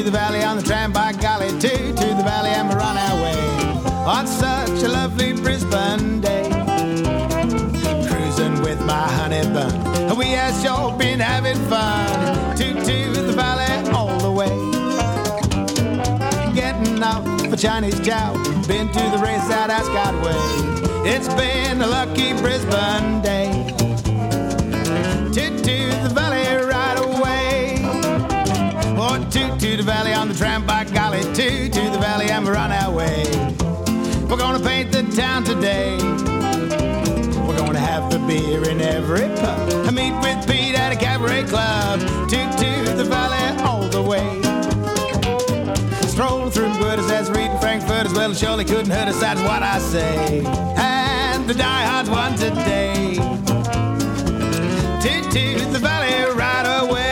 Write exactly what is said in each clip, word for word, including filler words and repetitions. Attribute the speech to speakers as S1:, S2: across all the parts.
S1: to the valley on the tram, by golly, two to the valley and we're on our way. On such a lovely Brisbane day, cruising with my honey bun, we have sure been having fun. Two to the valley all the way, getting off for Chinese chow, been to the race at Ascot Way. It's been a lucky Brisbane day. Two to the valley right away, or two to the valley on the tram, by golly, two to the valley and we're on our way. We're gonna paint the town today, we're gonna have the beer in every pub, I meet with Pete at a cabaret club. Two to the valley all the way, stroll through Buddhas as reading Frankfurt as well, and surely couldn't hurt us, that's what I say. And the diehards won today. Two to the valley right away.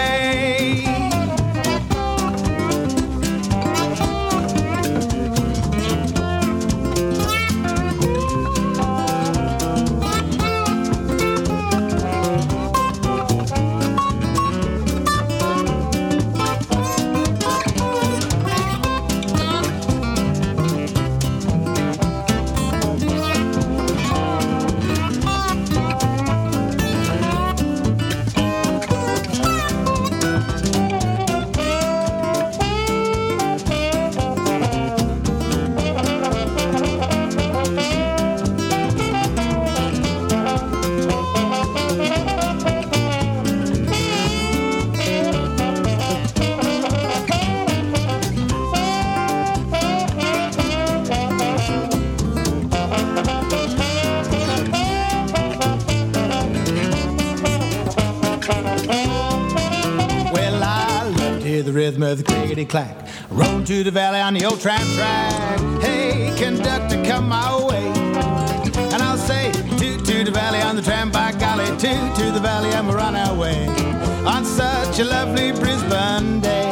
S1: The rhythm of the clickety-clack, rolling to the valley on the old tram track. Hey, conductor, come my way, and I'll say, two to the valley on the tram, by golly, two to the valley and we're on our way. On such a lovely Brisbane day,